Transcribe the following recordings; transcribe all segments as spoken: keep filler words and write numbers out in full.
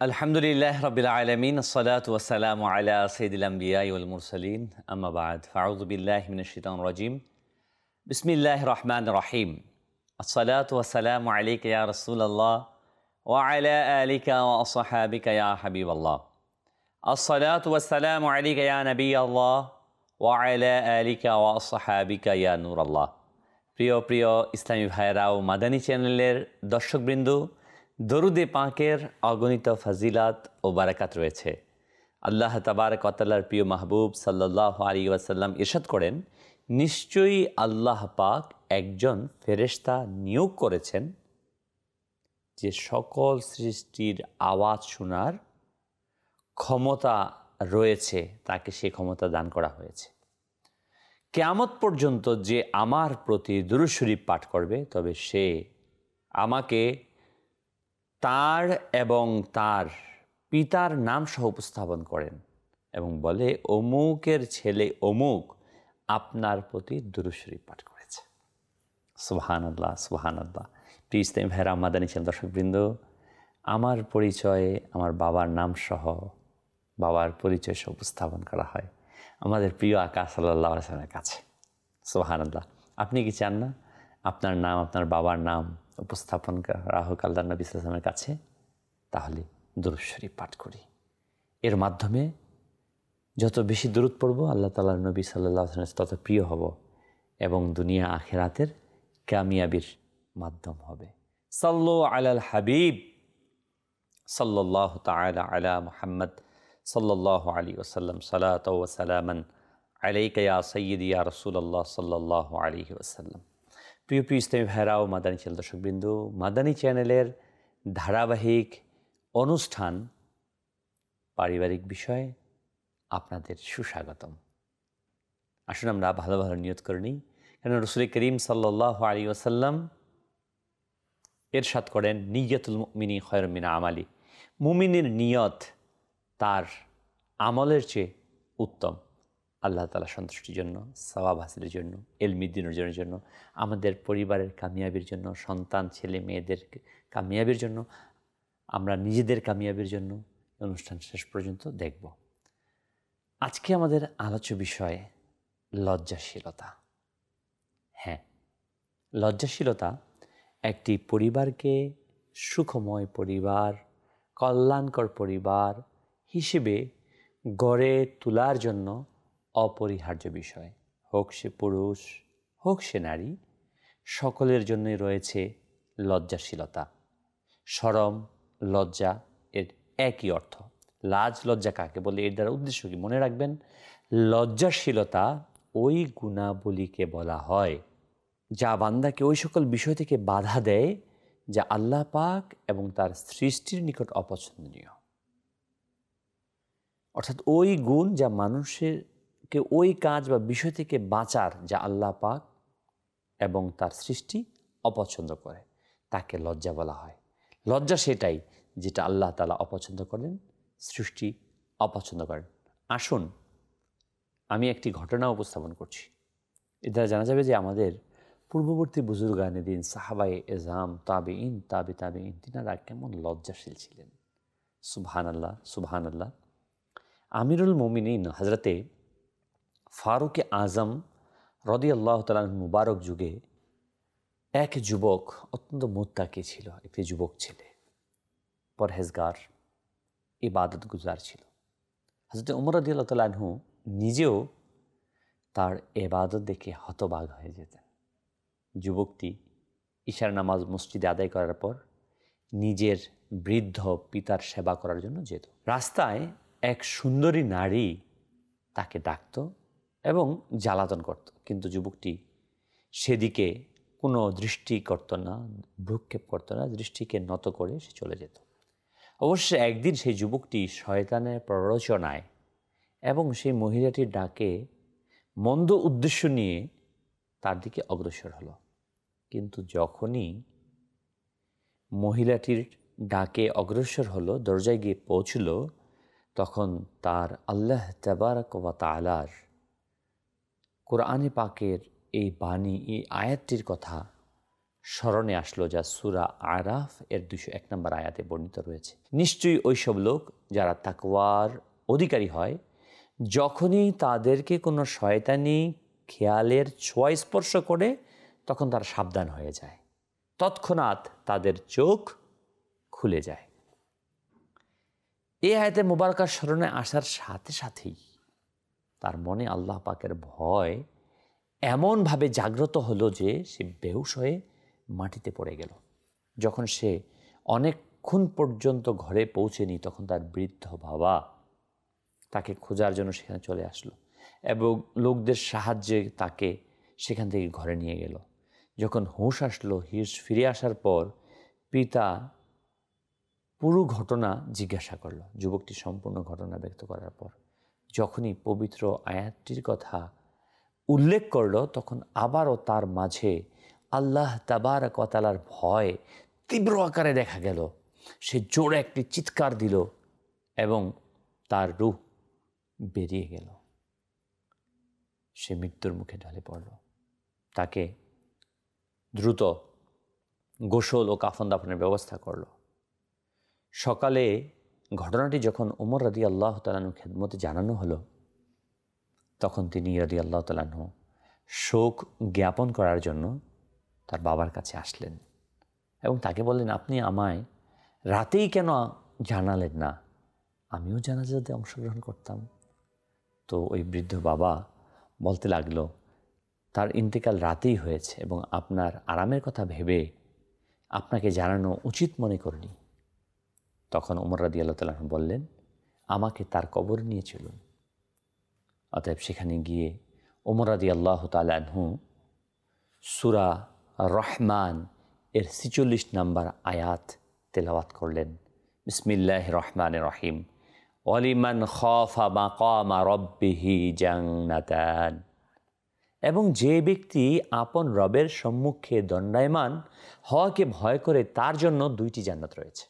আলহামদুলিল্লাহ রাব্বিল আলামিন আসসালাতু ওয়াসসালামু আলা সাইয়্যিদিল আমবিয়াই ওয়াল মুরসালিন আম্মা বা'দ ফাআউযু বিল্লাহি মিনাশ শাইতানির রাজিম বিসমিল্লাহির রহমানির রহিম আসসালাতু ওয়াসসালামু আলাইকা ইয়া রাসূলুল্লাহ ওয়া আলা আলিকা ওয়া আসহাবিকা ইয়া হাবিবাল্লাহ আসসালাতু ওয়াসসালামু আলাইকা ইয়া নাবিয়াল্লাহ ওয়া আলা আলিকা ওয়া আসহাবিকা ইয়া নূরাল্লাহ। প্রিয় প্রিয় ইসলামী ভাইয়েরা ও মাদানী চ্যানেলের দর্শকবৃন্দ, দরুদে পাকের অগণিত ফজিলাত ও বারাকাত রয়েছে। আল্লাহ তাবারক ওয়া তাআলার প্রিয় মাহবুব সাল্লাল্লাহু আলাইহি ওয়াসাল্লাম ইরশাদ করেন, নিশ্চয়ই আল্লাহ পাক একজন ফেরেশতা নিয়োগ করেছেন যে সকল সৃষ্টির আওয়াজ শোনার ক্ষমতা রয়েছে, তাকে সে ক্ষমতা দান করা হয়েছে। কিয়ামত পর্যন্ত যে আমার প্রতি দুরূদ শরীফ পাঠ করবে, তবে সে আমাকে তার এবং তার পিতার নাম সহ উপস্থাপন করেন এবং বলে, অমুকের ছেলে অমুক আপনার প্রতি দুরূদ শরীফ পাঠ করেছে। সুবহানাল্লাহ, সুবহানাল্লাহ। প্রিয় ইসলামী ভাইরা, মাদানী চ্যানেল দর্শকবৃন্দ, আমার পরিচয়ে আমার বাবার নাম সহ বাবার পরিচয় সহ উপস্থাপন করা হয় আমাদের প্রিয় আকা সাল্লাল্লাহু আলাইহি ওয়াসাল্লামের কাছে। সুবহানাল্লাহ। আপনি কি চান না আপনার নাম, আপনার বাবার নাম উপস্থাপন করা হোক আল্লাহর নবী সাল্লাল্লাহু আলাইহি ওয়াসাল্লামের কাছে? তাহলে দুরূদ শরীফ পাঠ করি। এর মাধ্যমে যত বেশি দুরূদ পড়ব, আল্লাহ তাআলার নবী সাল্লাল্লাহু আলাইহি ওয়াসাল্লাম তত প্রিয় হব এবং দুনিয়া আখিরাতের কামিয়াবির মাধ্যম হবে। সাল্লু আলাল হাবিব সাল্লাল্লাহু তাআলা আলা মুহাম্মদ সাল্লাল্লাহু আলাইহি ওয়াসাল্লাম সালাতাও ওয়া সালামান আলাইকা ইয়া সাইয়্যিদি ইয়া রাসূলুল্লাহ সাল্লাল্লাহু আলাইহি ওয়াসাল্লাম। প্রিয় প্রিয় ইসলামী ভাইরা ও মাদানী চ্যানেল দর্শকবৃন্দ, মাদানী চ্যানেলের ধারাবাহিক অনুষ্ঠান পারিবারিক বিষয়ে আপনাদের সুস্বাগতম। আসুন আমরা ভালো ভালো নিয়ত করে নিই, কেন রাসূল করিম সাল্লাল্লাহু আলাইহি ওয়াসাল্লাম ইরশাদ করেন, নিয়্যাতুল মুমিনি খায়রুম মিন আমালি। মুমিনের নিয়ত তার আমলের চেয়ে উত্তম। আল্লাহ তাআলা সন্তুষ্টির জন্য, সওয়াব হাসিলের জন্য, ইলমি দ্বীন অর্জনের জন্য, আমাদের পরিবারের কামিয়াবির জন্য, সন্তান ছেলে মেয়েদের কামিয়াবির জন্য, আমরা নিজেদের কামিয়াবির জন্য অনুষ্ঠান শেষ পর্যন্ত দেখব। আজকে আমাদের আলোচ্য বিষয় লজ্জাশীলতা। হ্যাঁ, লজ্জাশীলতা একটি পরিবারকে সুখময় পরিবার, কল্যাণকর পরিবার হিসেবে গড়ে তোলার জন্য অপরিহার্য বিষয়। হোক সে পুরুষ, হোক সে নারী, সকলের জন্যই রয়েছে লজ্জাশীলতা। শরম, লজ্জা এর একই অর্থ। লাজ লজ্জা কাকে বলে, এর দ্বারা উদ্দেশ্য কি? মনে রাখবেন, লজ্জাশীলতা ওই গুণাবলীকে বলা হয় যা বান্দাকে ওই সকল বিষয় থেকে বাধা দেয় যা আল্লাহ পাক এবং তার সৃষ্টির নিকট অপছন্দনীয়। অর্থাৎ ওই গুণ যা মানুষেরকে ওই কাজ বা বিষয় থেকে বাঁচার যা আল্লাহ পাক এবং তার সৃষ্টি অপছন্দ করে, তাকে লজ্জা বলা হয়। লজ্জা সেটাই যেটা আল্লাহ তাআলা অপছন্দ করেন, সৃষ্টি অপছন্দ করেন। আসুন আমি একটি ঘটনা উপস্থাপন করছি। এর দ্বারা জানা যাবে যে আমাদের পূর্ববর্তী বুজুর্গানে দিন, সাহাবায়ে এজাম, তাবেঈন, তাবে তাবেঈন, তিনারা কেমন লজ্জাশীল ছিলেন। সুবহানাল্লাহ, সুবহানাল্লাহ। আমিরুল মুমিনিন হযরতে ফারুক আজম রাদিয়াল্লাহু তাআলা মুবারক যুগে এক যুবক অত্যন্ত মুত্তাকি ছিল। একটি যুবক ছেলে, পরহেজগার, ইবাদত গুজার ছিল। হযরত ওমর রাদিয়াল্লাহু তাআলা আনহু নিজেও তার ইবাদত দেখে হতবাক হয়ে যেতেন। যুবকটি ইশার নামাজ মসজিদে আদায় করার পর নিজের বৃদ্ধ পিতার সেবা করার জন্য যেত। রাস্তায় এক সুন্দরী নারী তাকে ডাকত এবং জ্বালাতন করত, কিন্তু যুবকটি সেদিকে কোনো দৃষ্টি করত না, ভ্রুক্ষেপ করত না, দৃষ্টিকে নত করে সে চলে যেত। অবশ্য একদিন সেই যুবকটি শয়তানের প্ররোচনায় এবং সেই মহিলাটির ডাকে মন্দ উদ্দেশ্য নিয়ে তার দিকে অগ্রসর হলো। কিন্তু যখনই মহিলাটির ডাকে অগ্রসর হলো, দরজায় গিয়ে পৌঁছল, তখন তার আল্লাহ তাবারক ওয়া তাআলার কোরআনে পাকের এই বাণী, এই আয়াতটির কথা স্মরণে আসলো, যা সূরা আরাফ এর দুইশো এক নম্বর আয়াতে বর্ণিত রয়েছে। নিশ্চয়ই ওইসব লোক যারা তাকওয়ার অধিকারী হয়, যখনই তাদেরকে কোনো শয়তানি খেয়ালের ছোঁয়া স্পর্শ করে তখন তারা সাবধান হয়ে যায়, তৎক্ষণাৎ তাদের চোখ খুলে যায়। এই আয়াতে মুবারকার স্মরণে আসার সাথে সাথেই তার মনে আল্লাহ পাকের ভয় এমনভাবে জাগ্রত হলো যে সে বেহুশ হয়ে মাটিতে পড়ে গেল। যখন সে অনেকক্ষণ পর্যন্ত ঘরে পৌঁছেনি তখন তার বৃদ্ধ বাবা তাকে খোঁজার জন্য সেখানে চলে আসলো এবং লোকদের সাহায্যে তাকে সেখান থেকে ঘরে নিয়ে গেল। যখন হুঁশ আসলো, হুঁশ ফিরে আসার পর পিতা পুরো ঘটনা জিজ্ঞাসা করলো। যুবকটি সম্পূর্ণ ঘটনা ব্যক্ত করার পর যখনই পবিত্র আয়াতটির কথা উল্লেখ করল তখন আবারও তার মাঝে আল্লাহ তাবারক ওয়া তাআলার ভয় তীব্র আকারে দেখা গেল। সে জোরে একটি চিৎকার দিল এবং তার রূহ বেরিয়ে গেল। সে মৃত্যুর মুখে ঢলে পড়ল। তাকে দ্রুত গোসল ও কাফন দাফনের ব্যবস্থা করল। সকালে ঘটনাটি যখন ওমর রাদিয়াল্লাহু তাআলা আনহুর খেদমতে জানানো হলো তখন তিনি রাদিয়াল্লাহু তাআলা আনহু শোক জ্ঞাপন করার জন্য তার বাবার কাছে আসলেন এবং তাকে বললেন, আপনি আমায় রাতেই কেন জানালেন না? আমিও জানাজাতে অংশগ্রহণ করতাম। তো ওই বৃদ্ধ বাবা বলতে লাগলো, তার ইন্তেকাল রাতেই হয়েছে এবং আপনার আরামের কথা ভেবে আপনাকে জানানো উচিত মনে করিনি। তখন ওমর রাদিয়াল্লাহু তাআলা আনহু বললেন, আমাকে তার কবর নিয়ে চলুন। অতএব সেখানে গিয়ে ওমর রাদিয়াল্লাহু তাআলা আনহু সূরা রহমান এর ছিচল্লিশ নম্বর আয়াত তেলাওয়াত করলেন। বিসমিল্লাহির রহমানির রহিম। ওয়ালিমান খাফা মাকামা রাব্বিহি জান্নাতান। এবং যে ব্যক্তি আপন রবের সম্মুখে দণ্ডায়মান হওয়াকে ভয় করে তার জন্য দুইটি জান্নাত রয়েছে।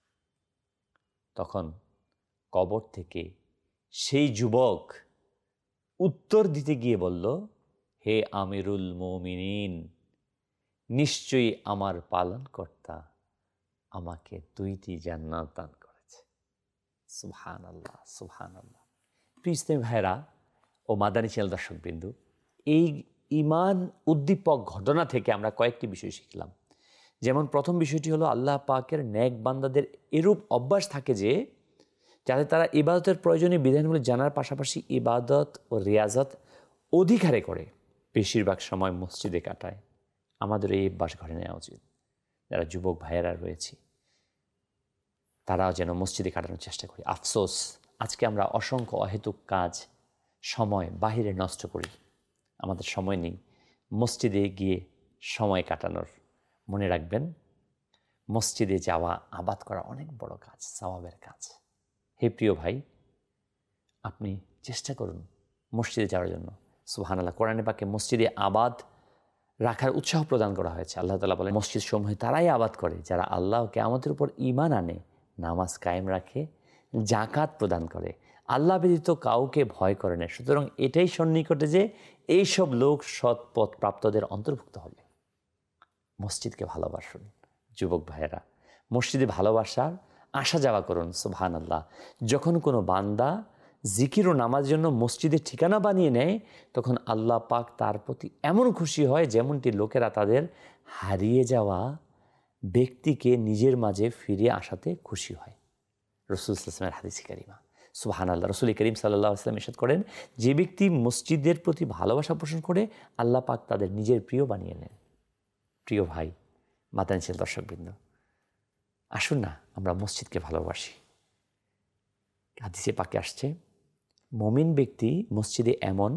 তখন কবর থেকে সেই যুবক উত্তর দিতে গিয়ে বলল, হে আমিরুল মুমিনিন, নিশ্চয়ই আমার পালনকর্তা আমাকে দুইটি জান্নাত দান করেছে। সুবহানাল্লাহ, সুবহানাল্লাহ। প্রিয় ইসলামী ভাইরা ও মাদানী চ্যানেল দর্শকবৃন্দ, এই ঈমান উদ্দীপক ঘটনা থেকে আমরা কয়েকটি বিষয় শিখলাম। যেমন প্রথম বিষয়টি হলো আল্লাহ পাকের নেক বান্দাদের এরূপ অভ্যাস থাকে যে যাতে তারা ইবাদতের প্রয়োজনীয় বিধানগুলি জানার পাশাপাশি ইবাদত ও রিয়াজত অধিকারে করে বেশিরভাগ সময় মসজিদে কাটায়। আমাদের এই অভ্যাস ঘরে নেওয়া উচিত। যারা যুবক ভাইয়েরা রয়েছে তারাও যেন মসজিদে কাটানোর চেষ্টা করি। আফসোস, আজকে আমরা অসংখ্য অহেতুক কাজ সময় বাহিরে নষ্ট করি। আমাদের সময় নেই মসজিদে গিয়ে সময় কাটানোর। মনে রাখবেন, মসজিদে যাওয়া আবাদ করা অনেক বড় কাজ, সওয়াবের কাজ। হে প্রিয় ভাই, আপনি চেষ্টা করুন মসজিদে যাওয়ার জন্য। সুবহানাল্লাহ, কোরআনে পাকে মসজিদে আবাদ রাখার উৎসাহ প্রদান করা হয়েছে। আল্লাহ তাআলা বলেন, মসজিদ সমূহে তারাই আবাদ করে যারা আল্লাহ ও কিয়ামতের উপর ঈমান আনে, নামাজ কায়েম রাখে, যাকাত প্রদান করে, আল্লাহ ব্যতীত কাউকে ভয় করে না। সুতরাং এটাই সন্নিকটে যে এইসব লোক সৎ পথ প্রাপ্তদের অন্তর্ভুক্ত হবে। মসজিদকে ভালোবাসুন যুবক ভাইয়েরা, মসজিদে ভালোবাসার আসা যাওয়া করুন। সুবহানাল্লাহ, যখন কোনো বান্দা জিকির ও নামাজের জন্য মসজিদের ঠিকানা বানিয়ে নেয় তখন আল্লাহ পাক তার প্রতি এমন খুশি হয় যেমনটি লোকেরা তাদের হারিয়ে যাওয়া ব্যক্তিকে নিজের মাঝে ফিরিয়ে আসাতে খুশি হয়। রাসূল সাল্লাল্লাহু আলাইহি ওয়াসাল্লামের হাদিস কারিমা। সুবহানাল্লাহ, রাসূল করিম সাল্লাল্লাহু আলাইহি ওয়াসাল্লাম ইরশাদ করেন, যে ব্যক্তি মসজিদের প্রতি ভালোবাসা পোষণ করে আল্লাহ পাক তাদের নিজের প্রিয় বানিয়ে নেন। প্রিয় ভাই, মাদানী চ্যানেল দর্শকবৃন্দ, আসুন না আমরা মসজিদকে ভালোবাসি। হাদিসে পাকে আসছে, মুমিন ব্যক্তি মসজিদে এমন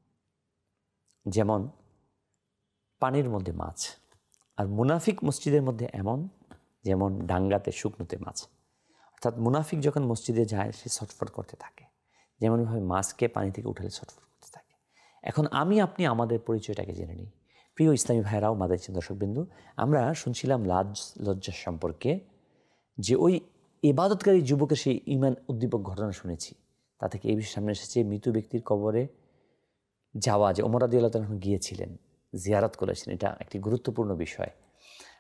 যেমন পানির মধ্যে মাছ, আর মুনাফিক মসজিদের মধ্যে এমন যেমন ডাঙ্গাতে শুকনোতে মাছ। অর্থাৎ মুনাফিক যখন মসজিদে যায় সে ছটফট করতে থাকে, যেমনভাবে মাছকে পানি থেকে উঠালে ছটফট করতে থাকে। এখন আমি আপনি আমাদের পরিচয়টাকে জেনে নিই। প্রিয় ইসলামী ভাইরাও মাদানী চ্যানেল দর্শকবৃন্দ, আমরা শুনছিলাম লাজ লজ্জা সম্পর্কে, যে ওই ইবাদতকারী যুবকের সেই ঈমান উদ্দীপক ঘটনা শুনেছি। তা থেকে এই বিষয়ে সামনে এসেছে মৃত ব্যক্তির কবরে যাওয়া, যে ওমর রাদিয়াল্লাহু তাআলা গিয়েছিলেন, জিয়ারত করেছেন। এটা একটি গুরুত্বপূর্ণ বিষয়।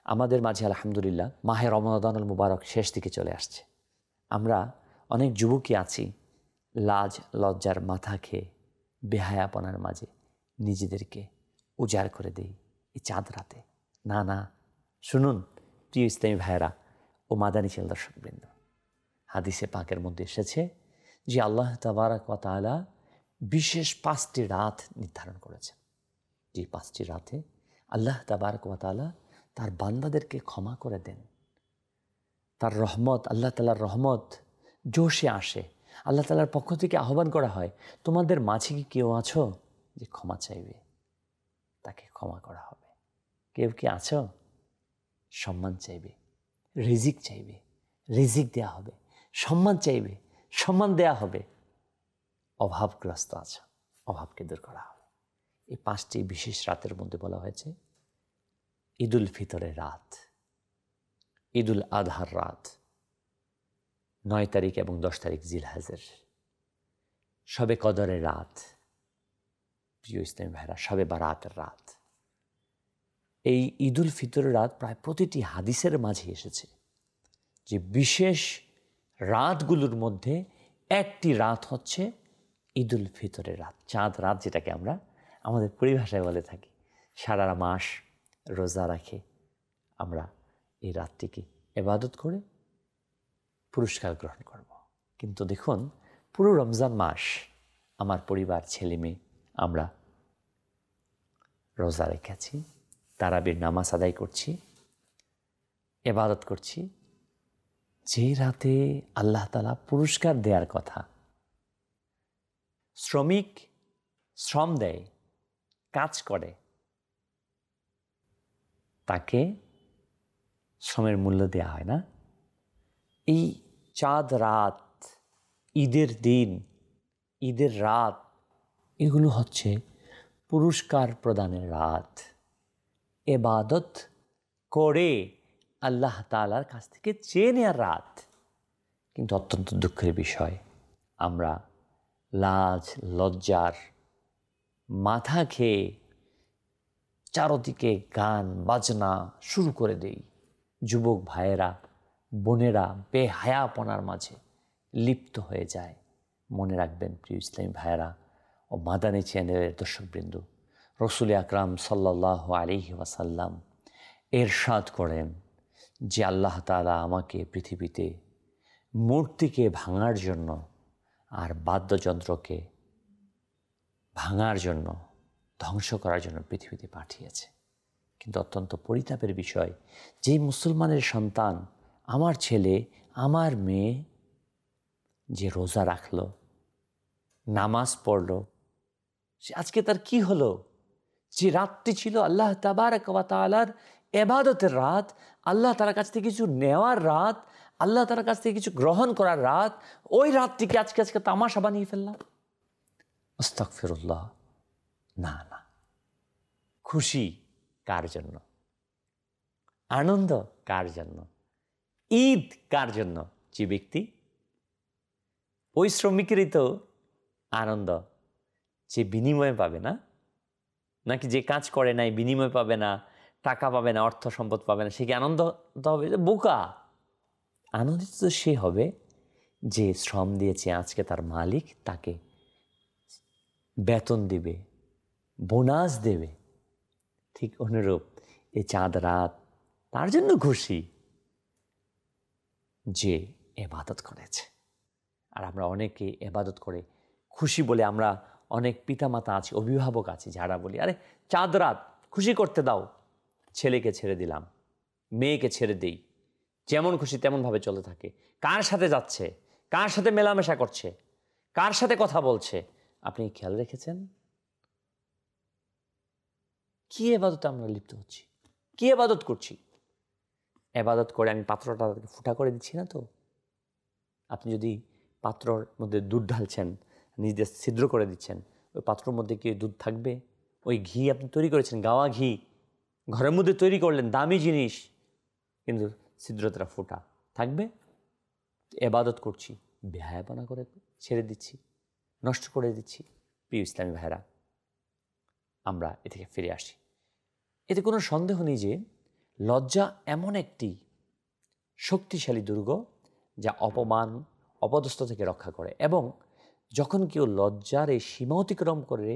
আমাদের মাঝে আলহামদুলিল্লাহ মাহে রমাদানুল মুবারক শেষ দিকে চলে আসছে। আমরা অনেক যুবকই আছি লাজ লজ্জার মাথা খেয়ে বেহায়াপনার মাঝে নিজেদেরকে উজাড় করে দেই এই চাঁদ রাতে। না না, শুনুন প্রিয় ইসলামী ভাইয়েরা ও মাদানী ছেলে দর্শকবৃন্দ, হাদিসে পাকের মধ্যে এসেছে যে আল্লাহ তাবারাক ওয়া তাআলা বিশেষ পাঁচটি রাত নির্ধারণ করেছেন। যে পাঁচটি রাতে আল্লাহ তাবারাক ওয়া তাআলা তার বান্দাদেরকে ক্ষমা করে দেন। তার রহমত, আল্লাহ তাআলার রহমত জোশে আসে। আল্লাহ তাআলার পক্ষ থেকে আহ্বান করা হয়, তোমাদের মাঝে কি কেউ আছো যে ক্ষমা চাইবে? তাকে ক্ষমা করা হবে। কেউ কি আছো? সম্মান চাইবে, রিজিক চাইবে, রিজিক দেয়া হবে। সম্মান চাইবে, সম্মান দেয়া হবে। অভাবগ্রস্ত আছো, অভাবকে দূর করা হবে। এই পাঁচটি বিশেষ রাতের মধ্যে বলা হয়েছে ঈদুল ফিতরের রাত, ঈদুল আজহার রাত, নয় তারিখ এবং দশ তারিখ জিলহজের, শবে কদরের রাত, প্রিয় ইসলামী ভাইরা শবে বারাতের রাত। এই ঈদুল ফিতরের রাত প্রায় প্রতিটি হাদিসের মাঝে এসেছে যে বিশেষ রাতগুলোর মধ্যে একটি রাত হচ্ছে ঈদুল ফিতরের রাত, চাঁদ রাত, যেটাকে আমরা আমাদের পরিভাষায় বলে থাকি। সারা মাস রোজা রাখে আমরা এই রাতটিকে ইবাদত করে পুরস্কার গ্রহণ করব। কিন্তু দেখুন, পুরো রমজান মাস আমার পরিবার, ছেলে মেয়ে, আমরা রোজা রেখেছি, তারাবির নামাজ আদায় করছি, ইবাদত করছি। যে রাতে আল্লাহ তাআলা পুরস্কার দেওয়ার কথা, শ্রমিক শ্রম দেয়, কাজ করে, তাকে শ্রমের মূল্য দেয়া হয় না। এই চাঁদ রাত, ঈদের দিন, ঈদের রাত, এগুলো হচ্ছে পুরস্কার প্রদানের রাত, ইবাদত করে আল্লাহ তাআলার কাছ থেকে চেয়ে নেওয়ার রাত। কিন্তু অত্যন্ত দুঃখের বিষয়, আমরা লাজ লজ্জার মাথা খেয়ে চারদিকে গান বাজনা শুরু করে দেই। যুবক ভাইয়েরা, বোনেরা বেহায়াপনার মাঝে লিপ্ত হয়ে যায়। মনে রাখবেন প্রিয় ইসলামী ভাইয়েরা ও মাদানী চ্যানেলের দর্শকবৃন্দ, রসুল আকরাম সাল্লাল্লাহু আলাইহি ওয়াসাল্লাম ইরশাদ করেন যে আল্লাহ তাআলা আমাকে পৃথিবীতে মূর্তিকে ভাঙার জন্য আর বাদ্যযন্ত্রকে ভাঙার জন্য, ধ্বংস করার জন্য পৃথিবীতে পাঠিয়েছে। কিন্তু অত্যন্ত পরিতাপের বিষয়, যেই মুসলমানের সন্তান, আমার ছেলে, আমার মেয়ে, যে রোজা রাখলো, নামাজ পড়লো, সে আজকে তার কি হলো? যে রাতটি ছিল আল্লাহ তাবারক ওয়া তাআলার ইবাদতের রাত, আল্লাহ তাআলার কাছ থেকে কিছু নেওয়ার রাত, আল্লাহ তাআলার কাছ থেকে কিছু গ্রহণ করার রাত, ওই রাতটিকে আজকে আজকে তামাশা বানিয়ে ফেললাম। আস্তাগফিরুল্লাহ। না না, খুশি কার জন্য? আনন্দ কার জন্য? ঈদ কার জন্য? যে ব্যক্তি, ওই শ্রমিকেরই তো আনন্দ, যে বিনিময় পাবে না, নাকি যে কাজ করে নাই বিনিময় পাবে না, টাকা পাবে না, অর্থ সম্পদ পাবে না, সে কি আনন্দ হবে? বোকা। আনন্দিত তো সে হবে যে শ্রম দিয়েছে, আজকে তার মালিক তাকে বেতন দিবে, বোনাস দেবে। ঠিক অনুরূপ এই চাঁদ রাত তার জন্য খুশি যে ইবাদত করেছে। আর আমরা অনেকে ইবাদত করে খুশি বলে, আমরা অনেক পিতামাতা আছি, অভিভাবক আছি, যারা বলি আরে চাঁদ রাত, খুশি করতে দাও, ছেলেকে ছেড়ে দিলাম, মেয়েকে ছেড়ে দিই, যেমন খুশি তেমনভাবে চলে থাকে। কার সাথে যাচ্ছে, কার সাথে মেলামেশা করছে, কার সাথে কথা বলছে, আপনি খেয়াল রেখেছেন? কি ইবাদতে আমরা লিপ্ত হচ্ছি, কি ইবাদত করছি? ইবাদত করে আমি পাত্রটা ফুটা করে দিচ্ছি না তো? আপনি যদি পাত্রর মধ্যে দুধ ঢালছেন, নিজে ছিদ্র করে দিচ্ছেন, ওই পাত্রর মধ্যে কি দুধ থাকবে? ওই ঘি আপনি তৈরি করেছেন, গাওয়া ঘি ঘরের মধ্যে তৈরি করলেন, দামি জিনিস, কিন্তু ছিদ্রটা ফুটা থাকবে? ইবাদত করছি, বেহায়াপনা করে ছেড়ে দিচ্ছি, নষ্ট করে দিচ্ছি। প্রিয় ইসলামী ভাইরা, আমরা এ থেকে ফিরে আসি। এতে কোনো সন্দেহ নেই যে লজ্জা এমন একটি শক্তিশালী দুর্গ যা অপমান অপদস্থ থেকে রক্ষা করে, এবং যখন কেউ লজ্জার এই সীমা অতিক্রম করে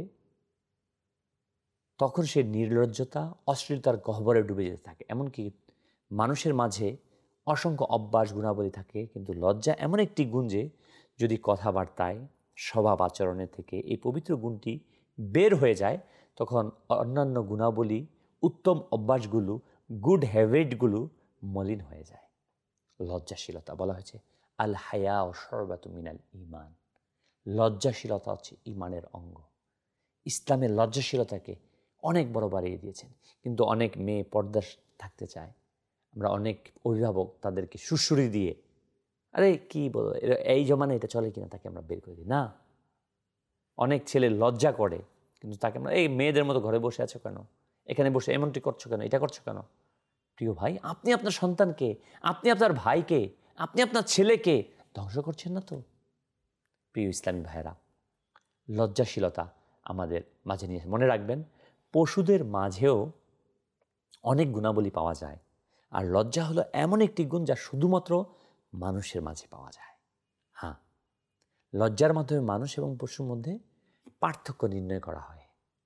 তখন সে নির্লজ্জতা অশ্লীলতার গহ্বরে ডুবে যেতে থাকে। এমনকি মানুষের মাঝে অসংখ্য অভ্যাস গুণাবলী থাকে, কিন্তু লজ্জা এমন একটি গুণ যে যদি কথাবার্তায় স্বভাব আচরণে থেকে এই পবিত্র গুণটি বের হয়ে যায়, তখন অন্যান্য গুণাবলী উত্তম অভ্যাসগুলো গুড হ্যাবিটগুলো মলিন হয়ে যায়। লজ্জাশীলতা বলা হয়েছে আল হায়া ও শরবাতু মিনাল ইমান। লজ্জাশীলতা হচ্ছে ইমানের অঙ্গ। ইসলামের লজ্জাশীলতাকে অনেক বড় বাড়িয়ে দিয়েছেন, কিন্তু অনেক মেয়ে পর্দা থাকতে চায়। আমরা অনেক অভিভাবক তাদেরকে সুশুরি দিয়ে, আরে কি বলো, এই জমানে এটা চলে কিনা, তাকে আমরা বের করে দিই না। অনেক ছেলে লজ্জা করে, কিন্তু তাকে আমরা এই মেয়েদের মতো ঘরে বসে আছো কেন, এখানে বসে এমনটি করছো কেন, এটা করছো কেন। প্রিয় ভাই, আপনি আপনার সন্তানকে, আপনি আপনার ভাইকে, আপনি আপনার ছেলেকে ধ্বংস করছেন না তো? প্রিয় ইসলামী ভাইয়েরা, লজ্জাশীলতা আমাদের মাঝে নিয়ে মনে রাখবেন, পশুদের মাঝেও অনেক গুণাবলী পাওয়া যায়, আর লজ্জা হলো এমন একটি গুণ যা শুধুমাত্র মানুষের মাঝে পাওয়া যায়। হ্যাঁ, লজ্জার মাধ্যমে মানুষ এবং পশুর মধ্যে পার্থক্য নির্ণয় করা হয়।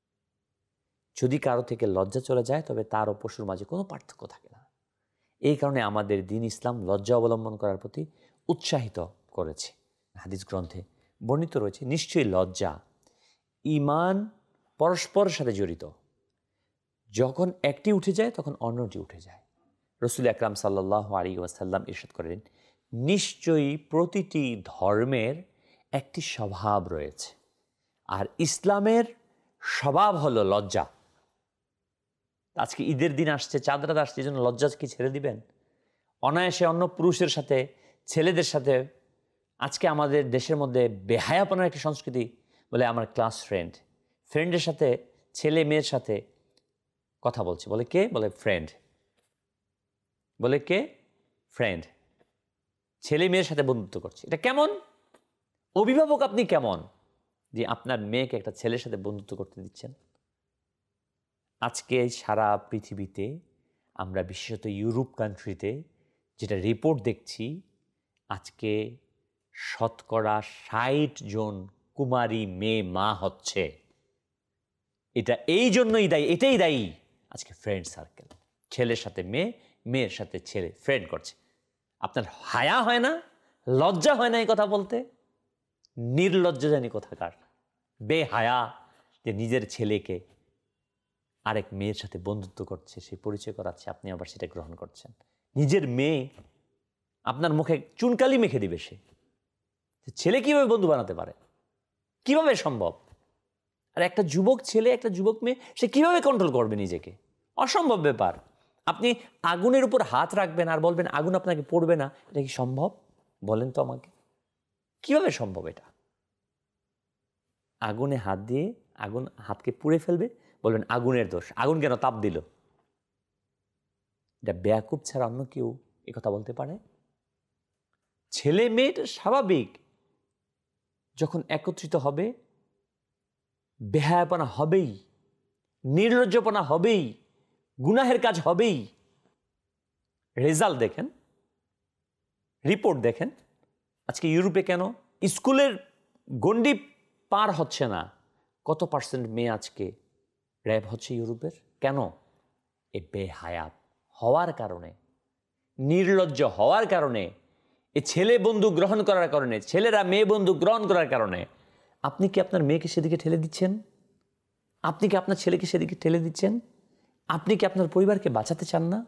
যদি কারো থেকে লজ্জা চলে যায়, তবে তার ও পশুর মাঝে কোনো পার্থক্য থাকে না। এই কারণে আমাদের দ্বীন ইসলাম লজ্জা অবলম্বন করার প্রতি উৎসাহিত করেছে। হাদিস গ্রন্থে বর্ণিত রয়েছে, নিশ্চয়ই লজ্জা ঈমান পরস্পরের সাথে জড়িত। যখন একটি উঠে যায় তখন অন্যটি উঠে যায়। রাসূল আকরাম সাল্লাল্লাহু আলাইহি ওয়াসাল্লাম ইরশাদ করেন, নিশ্চয়ই প্রতিটি ধর্মের একটি স্বভাব রয়েছে, আর ইসলামের স্বভাব হলো লজ্জা। আজকে ঈদের দিন আসছে, চাঁদ রাত আসছে, এই জন্য লজ্জা কি ছেড়ে দিবেন? অনায়াসে অন্য পুরুষের সাথে, ছেলেদের সাথে আজকে আমাদের দেশের মধ্যে বেহায়াপনার একটি সংস্কৃতি। বলে আমার ক্লাস ফ্রেন্ড, ফ্রেন্ডের সাথে ছেলে মেয়ের সাথে কথা বলছে, বলে কে? বলে ফ্রেন্ড। বলে কে? ফ্রেন্ড। ছেলে মেয়ের সাথে বন্ধুত্ব করছে। এটা কেমন? অভিভাবক আপনি কেমন যে আপনার মেয়েকে একটা ছেলের সাথে বন্ধুত্ব করতে দিচ্ছেন? আজকে সারা পৃথিবীতে আমরা বিশেষত ইউরোপ কান্ট্রিতে যেটা রিপোর্ট দেখছি, আজকে শতকরা ষাট জন কুমারী মেয়ে মা হচ্ছে। এটা এই জন্যই দায়ী, এটাই দায়ী আজকে ফ্রেন্ড সার্কেল। ছেলের সাথে মেয়ে, মেয়ের সাথে ছেলে ফ্রেন্ড করছে। আপনার হায়া হয় না, লজ্জা হয় না এই কথা বলতে? নির্লজ্জ জানি কোথাকার, বেহায়া, যে নিজের ছেলেকে আরেক মেয়ের সাথে বন্ধুত্ব করছে, সে পরিচয় করাচ্ছে, আপনি আবার সেটা গ্রহণ করছেন। নিজের মেয়ে আপনার মুখে চুনকালি মেখে দিবে, সে ছেলে কিভাবে বন্ধু বানাতে পারে? কিভাবে সম্ভব? আর একটা যুবক ছেলে, একটা যুবক মেয়ে, সে কিভাবে কন্ট্রোল করবে নিজেকে? অসম্ভব ব্যাপার। আপনি আগুনের উপর হাত রাখবেন আর বলবেন আগুন আপনাকে পড়বে না, এটা কি সম্ভব? বলেন তো আমাকে, কিভাবে সম্ভব এটা? আগুনে হাত দিয়ে আগুন হাতকে পুড়ে ফেলবে, বলবেন আগুনের দোষ, আগুন কেন তাপ দিল? এটা বেয়াকুব ছাড়া অন্য কেউ এ কথা বলতে পারে? ছেলে মেয়েটা স্বাভাবিক, যখন একত্রিত হবে বেহায়াপনা হবেই, নির্লজ্জপনা হবেই, গুনাহের কাজ হবেই। রেজাল্ট দেখেন, রিপোর্ট দেখেন। আজকে ইউরোপে কেন স্কুলের গণ্ডি পার হচ্ছে না, কত পার্সেন্ট মেয়ে আজকে র্যাপ হচ্ছে ইউরোপের? কেন? এ বেহায়া হওয়ার কারণে, নির্লজ্জ হওয়ার কারণে, এ ছেলে বন্ধু গ্রহণ করার কারণে, ছেলেরা মেয়ে বন্ধু গ্রহণ করার কারণে। আপনি কি আপনার মেয়েকে সেদিকে ঠেলে দিচ্ছেন? আপনি কি আপনার ছেলেকে সেদিকে ঠেলে দিচ্ছেন? আপনি কি আপনার পরিবারকে বাঁচাতে চান না?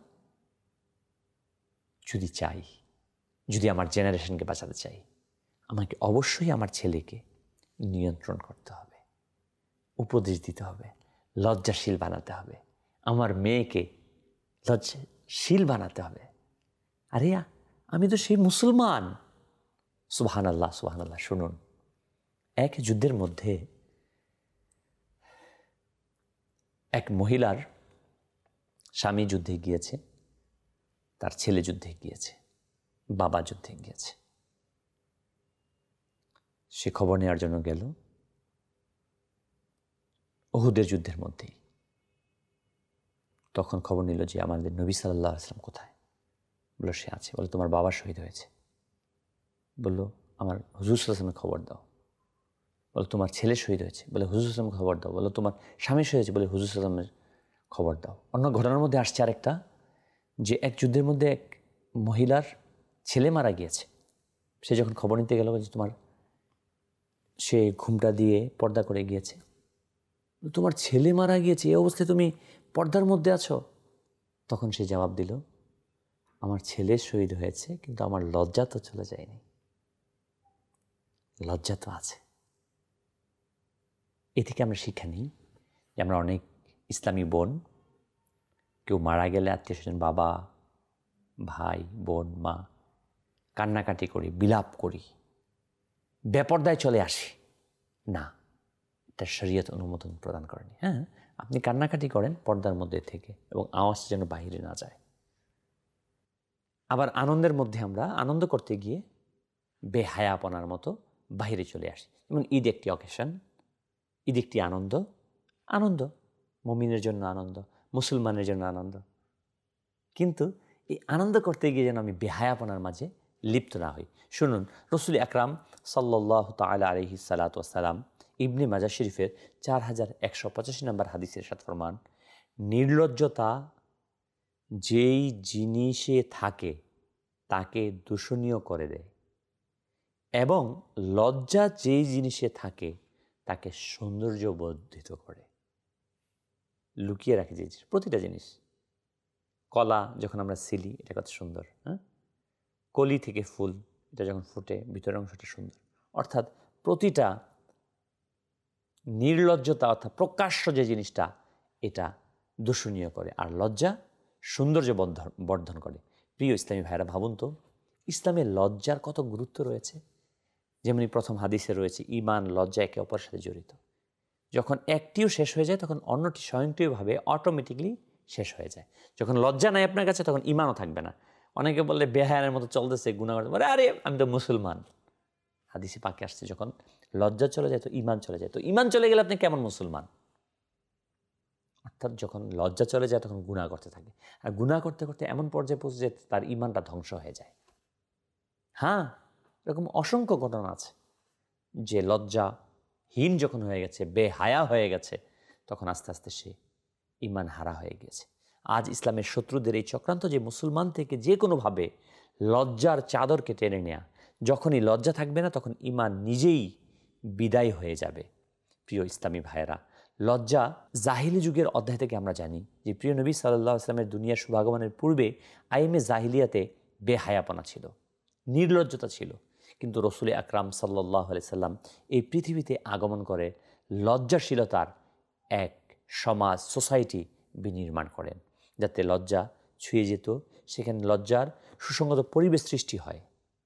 যদি চাই, যদি আমার জেনারেশনকে বাঁচাতে চাই, আমাকে অবশ্যই আমার ছেলেকে নিয়ন্ত্রণ করতে হবে, উপদেশ দিতে হবে, লজ্জাশীল বানাতে হবে। আমার মেয়েকে লজ্জাশীল বানাতে হবে। আরে আমি তো সেই মুসলমান। সুবহানাল্লাহ, সুবহানাল্লাহ। শুনুন, এক যুদ্ধের মধ্যে এক মহিলার স্বামী যুদ্ধে গিয়েছে, তার ছেলে যুদ্ধে গিয়েছে, বাবা যুদ্ধে গিয়েছে। সে খবর নেওয়ার জন্য গেল উহুদের যুদ্ধের মধ্যেই। তখন খবর নিল যে আমাদের নবী সাল্লাল্লাহু আলাইহি ওয়াসাল্লাম কোথায়। বলল সে আছে। বলে তোমার বাবা শহীদ হয়েছে। বলল আমার হুজুর সাল্লাল্লাহু আলাইহি ওয়াসাল্লামকে খবর দাও। বলে তোমার ছেলে শহীদ হয়েছে। বলে হুজুর সাল্লাল্লাহু আলাইহি ওয়াসাল্লামকে খবর দাও। বলে তোমার স্বামী শহীদ হয়েছে। বলে হুজুর সাল্লাল্লাহু আলাইহি ওয়াসাল্লামের খবর দাও। অন্য ঘটনার মধ্যে আসছে আরেকটা, যে এক যুদ্ধের মধ্যে এক মহিলার ছেলে মারা গিয়েছে। সে যখন খবর নিতে গেল যে তোমার, সে ঘুমটা দিয়ে পর্দা করে গিয়েছে। তোমার ছেলে মারা গিয়েছে, এই অবস্থায় তুমি পর্দার মধ্যে আছো। তখন সে জবাব দিল, আমার ছেলে শহীদ হয়েছে কিন্তু আমার লজ্জা তো চলে যায়নি, লজ্জা তো আছে। এ থেকে আমরা শিক্ষা নিই যে আমরা অনেক ইসলামী বোন, কেউ মারা গেলে আত্মীয় স্বজন, বাবা, ভাই, বোন, মা, কান্নাকাটি করি, বিলাপ করি, বেপর্দায় চলে আসি। না, এটা শরীয়ত অনুমোদন প্রদান করেনি। হ্যাঁ, আপনি কান্নাকাটি করেন পর্দার মধ্যে থেকে, এবং আওয়াজ যেন বাহিরে না যায়। আবার আনন্দের মধ্যে আমরা আনন্দ করতে গিয়ে বেহায়াপনার মতো বাহিরে চলে আসি। যেমন ঈদ একটি অকেশন, ঈদ একটি আনন্দ, আনন্দ মুমিনের জন্য আনন্দ, মুসলমানের জন্য আনন্দ। কিন্তু এই আনন্দ করতে গিয়ে যেন আমি বেহায়াপনার মাঝে লিপ্ত না হই। শুনুন, রসুল আকরাম সাল্লাল্লাহু তাআলা আলাইহি সাল্লাতু ওয়াসসালাম ইবনে মাজাহ শরীফের চার হাজার একশো পঁচাশি নম্বর হাদিসের ইরশাদ ফরমান, নির্লজ্জতা যেই জিনিসে থাকে তাকে দূষণীয় করে দেয়, এবং লজ্জা যেই জিনিসে থাকে তাকে সৌন্দর্যবর্ধিত করে। লুকিয়ে রাখে যে জিনিস, প্রতিটা জিনিস। কলা যখন আমরা ছিলি, এটা কত সুন্দর। হ্যাঁ, কলি থেকে ফুল, এটা যখন ফুটে ভিতরের অংশটা সুন্দর। অর্থাৎ প্রতিটা নির্লজ্জতা অর্থাৎ প্রকাশ্য যে জিনিসটা, এটা দূষণীয় করে, আর লজ্জা সৌন্দর্য বর্ধন করে। প্রিয় ইসলামী ভাইরা, ভাবুন তো ইসলামের লজ্জার কত গুরুত্ব রয়েছে। যেমনি প্রথম হাদিসে রয়েছে, ঈমান লজ্জা একে অপরের সাথে জড়িত। যখন একটিও শেষ হয়ে যায় তখন অন্যটি স্বয়ংক্রিয়ভাবে অটোমেটিকলি শেষ হয়ে যায়। যখন লজ্জা নাই আপনার কাছে তখন ঈমানও থাকবে না। অনেকে বললে বেহায়ানের মতো চলতেছে, গুনাহ করতে পারে, আরে আমি তো মুসলমান। হাদিসে পাকে আসছে, যখন লজ্জা চলে যায় তো ঈমান চলে যায়। তো ঈমান চলে গেলে আপনি কেমন মুসলমান? অর্থাৎ যখন লজ্জা চলে যায় তখন গুনাহ করতে থাকে, আর গুনাহ করতে করতে এমন পর্যায়ে পৌঁছে যায় তার ঈমানটা ধ্বংস হয়ে যায়। হ্যাঁ, এরকম অসংখ্য ঘটনা আছে যে লজ্জাহীন যখন হয়ে গেছে, বেহায়া হয়ে গেছে, তখন আস্তে আস্তে সে ঈমান হারা হয়ে গেছে। আজ ইসলামের শত্রুদের এই চক্রান্ত যে মুসলমান থেকে যে কোনোভাবে লজ্জার চাদরকে টেনে নেয়া, যখনই লজ্জা থাকবে না তখন ঈমান নিজেই বিদায় হয়ে যাবে। প্রিয় ইসলামী ভাইয়েরা, লজ্জা জাহিলি যুগের অধ্যায় থেকে আমরা জানি যে প্রিয় নবী সাল্লাল্লাহু আলাইহি ওয়াসাল্লামের দুনিয়ার শুভাগমনের পূর্বে আইএমএ জাহিলিয়াতে বেহায়াপনা ছিল, নির্লজ্জতা ছিল। কিন্তু রসুল আকরাম সাল্লাল্লাহু আলাইহি সাল্লাম এই পৃথিবীতে আগমন করে লজ্জাশীলতার এক সমাজ, সোসাইটি বিনির্মাণ করেন, যাতে লজ্জা ছুঁয়ে যেত, সেখানে লজ্জার সুসংগত পরিবেশ সৃষ্টি হয়।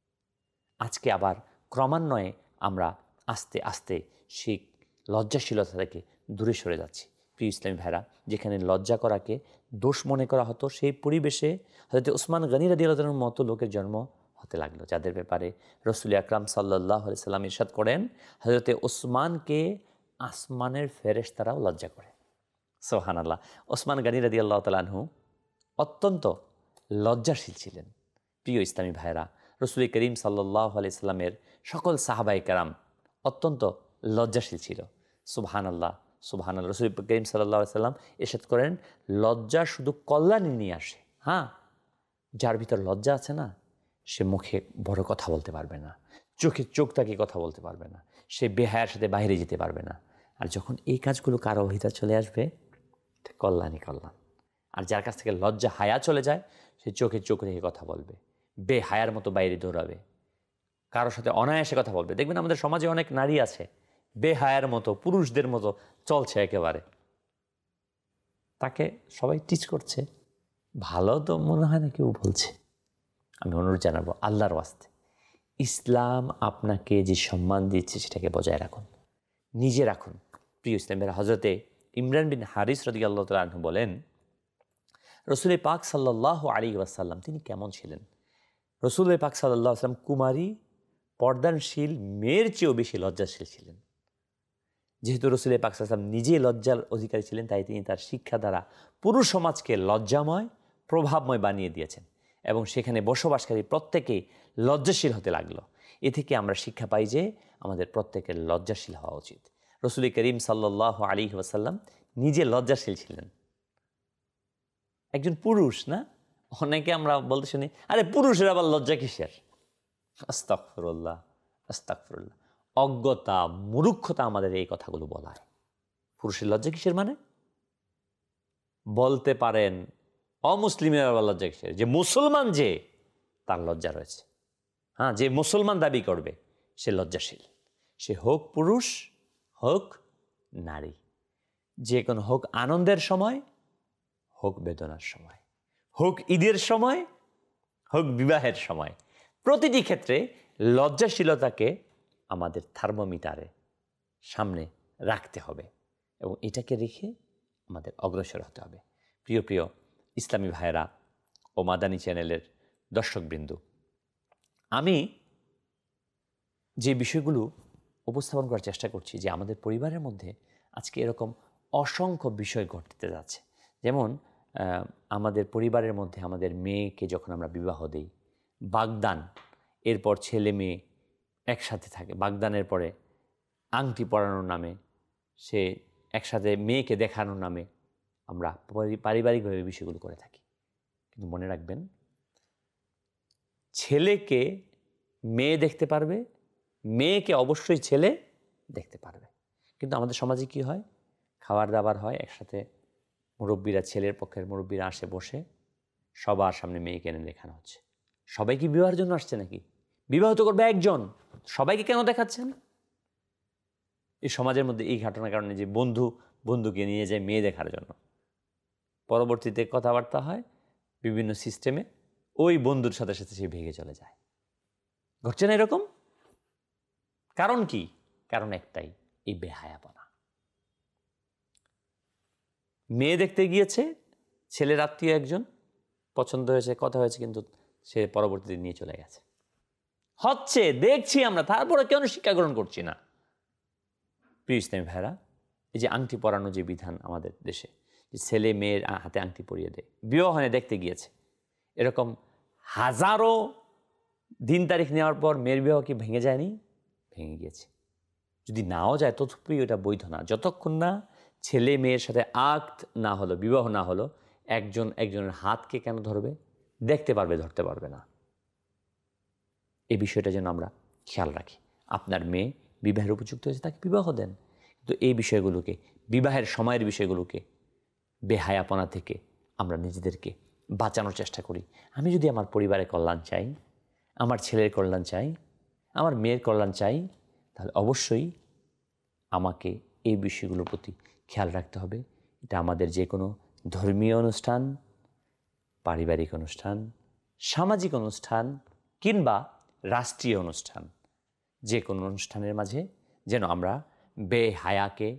আজকে আবার ক্রমান্বয়ে আমরা আস্তে আস্তে সেই লজ্জাশীলতা থেকে দূরে সরে যাচ্ছি। প্রিয় ইসলামী ভাইরা, যেখানে লজ্জা করাকে দোষ মনে করা হতো, সেই পরিবেশে হযরত ওসমান গনি রাদিয়াল্লাহু তাআলার মতো লোকের জন্ম হতে লাগলো, যাদের ব্যাপারে রসুল আকরাম সাল্লাল্লাহু আলাইহি সাল্লাম ইরশাদ করেন, হযরত ওসমানকে আসমানের ফেরেশতারাও লজ্জা করে। সুবহানাল্লাহ। ওসমান গনি রাদিয়াল্লাহু তাআলা আনহু অত্যন্ত লজ্জাশীল ছিলেন। প্রিয় ইসলামী ভাইরা, রসুল করিম সাল্লাল্লাহু আলাইহি সাল্লামের সকল সাহাবায়ে কেরাম অত্যন্ত লজ্জাশীল ছিল। সুবহানাল্লাহ, সুবহানাল্লাহ। রসুল করিম সাল্লাল্লাহু আলাইহি সাল্লাম ইরশাদ করেন, লজ্জা শুধু কল্যাণই নিয়ে আসে। হ্যাঁ, যার ভিতর লজ্জা আছে না, সে মুখে বড় কথা বলতে পারবে না, চোখে চোখ তাকিয়ে কথা বলতে পারবে না, সে বেহায়ার সাথে বাইরে যেতে পারবে না। আর যখন এই কাজগুলো কারো ভিতর চলে আসবে, কল্যাণই কল্যাণ। আর যার কাছ থেকে লজ্জা হায়া চলে যায়, সে চোখে চোখ রেখে কথা বলবে, বেহায়ার মতো বাইরে দৌড়াবে, কারোর সাথে অনায়াসে কথা বলবে। দেখবেন আমাদের সমাজে অনেক নারী আছে বেহায়ার মতো, পুরুষদের মতো চলছে একেবারে, তাকে সবাই টিচ করছে, ভালো তো মনে হয় না কেউ বলছে। আমি অনুরোধ জানাবো আল্লাহর ওয়াস্তে, ইসলাম আপনাকে যে সম্মান দিচ্ছে সেটাকে বজায় রাখুন, নিজে রাখুন। প্রিয় ইসলামের হজরতে ইমরান বিন হারিস রাদিয়াল্লাহু তাআলা আনহু বলেন, রসুল পাক সাল্লাল্লাহু আলাইহি ওয়াসাল্লাম তিনি কেমন ছিলেন? রসুল পাক সাল্লাল্লাহু আলাইহি ওয়াসাল্লাম কুমারী পর্দানশীল মেয়ের চেয়েও বেশি লজ্জাশীল ছিলেন। যেহেতু রাসূল পাক সাল্লাল্লাহু আলাইহি ওয়াসাল্লাম নিজে লজ্জার অধিকারী ছিলেন, তাই তিনি তার শিক্ষা দ্বারা পুরো সমাজকে লজ্জাময়, প্রভাবময় বানিয়ে দিয়েছেন এবং সেখানে বসবাসকারী প্রত্যেকেই লজ্জাশীল হতে লাগলো। এ থেকে আমরা শিক্ষা পাই যে আমাদের প্রত্যেকের লজ্জাশীল হওয়া উচিত। রাসূল করিম সাল্লাল্লাহু আলাইহি ওয়াসাল্লাম নিজে লজ্জাশীল ছিলেন, একজন পুরুষ না? অনেকে আমরা বলতে শুনি, আরে পুরুষের আবার লজ্জা কিসের? আস্তাগফিরুল্লাহ, আস্তাগফিরুল্লাহ। অজ্ঞতা, মূর্খতা আমাদের এই কথাগুলো বলায়। পুরুষের লজ্জা কিসের মানে? বলতে পারেন অমুসলিমের আবার লজ্জা কিসের? যে মুসলমান, যে তার লজ্জা রয়েছে। হ্যাঁ, যে মুসলমান দাবি করবে সে লজ্জাশীল, সে হোক পুরুষ হোক নারী, যে কোনো হোক আনন্দের সময় হোক বেদনার সময়, হোক ঈদের সময় হোক বিবাহের সময়, প্রতিটি ক্ষেত্রে লজ্জাশীলতাকে আমাদের থার্মোমিটারে সামনে রাখতে হবে এবং এটাকে রেখে আমাদের অগ্রসর হতে হবে। প্রিয় প্রিয় ইসলামী ভাইয়েরা ও মাদানী চ্যানেলের দর্শকবৃন্দ, আমি যে বিষয়গুলো উপস্থাপন করার চেষ্টা করছি যে আমাদের পরিবারের মধ্যে আজকে এরকম অসংখ্য বিষয় ঘটতে যাচ্ছে। যেমন আমাদের পরিবারের মধ্যে আমাদের মেয়েকে যখন আমরা বিবাহ দেই, বাগদান, এরপর ছেলে মেয়ে একসাথে থাকে, বাগদানের পরে আংটি পরানোর নামে, সে একসাথে মেয়েকে দেখানোর নামে আমরা পারিবারিকভাবে বিষয়গুলো করে থাকি। কিন্তু মনে রাখবেন, ছেলেকে মেয়ে দেখতে পারবে, মেয়েকে অবশ্যই ছেলে দেখতে পারবে। কিন্তু আমাদের সমাজে কি হয়, খাবার দাবার হয় একসাথে, মুরব্বীরা, ছেলের পক্ষের মুরব্বীরা আসে বসে, সবার সামনে মেয়েকে এনে দেখানো হচ্ছে। সবাই কি বিবাহের জন্য আসছে নাকি? বিবাহ তো করবে একজন, সবাইকে কেন দেখাচ্ছেন? এই সমাজের মধ্যে এই ঘটনার কারণে যে বন্ধু বন্ধুকে নিয়ে যায় মেয়ে দেখার জন্য, পরবর্তীতে কথাবার্তা হয় বিভিন্ন সিস্টেমে, ওই বন্ধুর সাথে সাথে সে ভেঙে চলে যায়। ঘটছে না এরকম? কারণ কি? কারণ একটাই, এই বেহায়াপনা। মেয়ে দেখতে গিয়েছে, ছেলের আত্মীয় একজন, পছন্দ হয়েছে, কথা হয়েছে, কিন্তু সে পরবর্তীতে নিয়ে চলে গেছে। হচ্ছে, দেখছি আমরা, তারপরে কেন শিক্ষা গ্রহণ করছি না? প্রিয় ইসলামী ভাইরা, এই যে আংটি পরানো যে বিধান আমাদের দেশে, যে ছেলে মেয়ের হাতে আংটি পরিয়ে দেয়, বিবাহ হয় দেখতে গিয়েছে, এরকম হাজারো দিন তারিখ নেওয়ার পর মেয়ের বিবাহ কি ভেঙে যায়নি? ভেঙে গিয়েছে। যদি নাও যায় তথাপি ওটা বৈধ না, যতক্ষণ না ছেলে মেয়ের সাথে আক্ত না হলো, বিবাহ না হলো, একজন একজনের হাতকে কেন ধরবে? দেখতে পারবে, ধরতে পারবে না। এই বিষয়টা যেন আমরা খেয়াল রাখি। আপনার মেয়ে বিবাহের উপযুক্ত হয়েছে, তাকে বিবাহ দেন, কিন্তু এই বিষয়গুলোকে, বিবাহের সময়ের বিষয়গুলোকে বেহায়াপনা থেকে আমরা নিজেদেরকে বাঁচানোর চেষ্টা করি। আমি যদি আমার পরিবারের কল্যাণ চাই, আমার ছেলের কল্যাণ চাই, আমার মেয়ের কল্যাণ চাই, তাহলে অবশ্যই আমাকে এই বিষয়গুলোর প্রতি খেয়াল রাখতে হবে। এটা আমাদের যে কোনো ধর্মীয় অনুষ্ঠান, পারিবারিক অনুষ্ঠান, সামাজিক অনুষ্ঠান কিংবা রাষ্ট্রীয় অনুষ্ঠান, যে কোনো অনুষ্ঠানের মাঝে যেন আমরা বেহায়াকে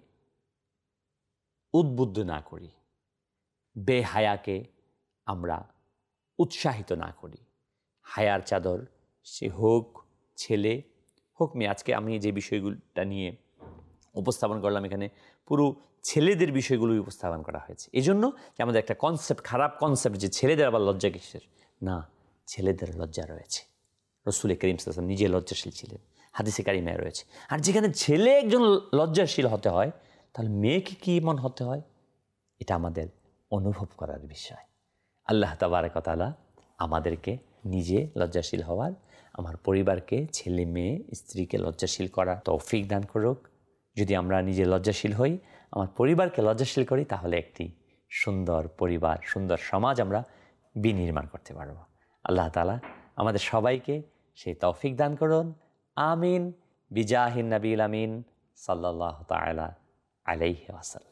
উদ্বুদ্ধ না করি, বেহায়াকে আমরা উৎসাহিত না করি। হায়ার চাদর, সে হোক ছেলে হোক মেয়ে। আজকে আমি যে বিষয়গুলোটা নিয়ে উপস্থাপন করলাম, এখানে পুরো ছেলেদের বিষয়গুলোই উপস্থাপন করা হয়েছে। এই জন্য যে আমাদের একটা কনসেপ্ট, খারাপ কনসেপ্ট, যে ছেলেদের আবার লজ্জা কিসের? না, ছেলেদের লজ্জা রয়েছে। রাসূল করিম সাল্লাল্লাহু আলাইহি ওয়াসাল্লাম নিজে লজ্জাশীল ছিলেন, হাদিসে কারিমায় রয়েছে। আর যেখানে ছেলে একজন লজ্জাশীল হতে হয়, তাহলে মেয়েকে কি মন হতে হয়? এটা আমাদের অনুভব করার বিষয়। আল্লাহ তাবারক ওয়া তাআলা আমাদেরকে নিজে লজ্জাশীল হওয়ার, আমার পরিবারকে, ছেলে মেয়ে স্ত্রীকে লজ্জাশীল করার তৌফিক দান করুক। যদি আমরা নিজে লজ্জাশীল হই, আমার পরিবারকে লজ্জাশীল করি, তাহলে একটি সুন্দর পরিবার, সুন্দর সমাজ আমরা বিনির্মাণ করতে পারব। আল্লাহ তাআলা আমাদের সবাইকে সেই তৌফিক দান করুন। আমিন। বিজাহিন নবীল আমিন সাল্লাল্লাহু তাআলা আলাইহি ওয়াসাল্লাম।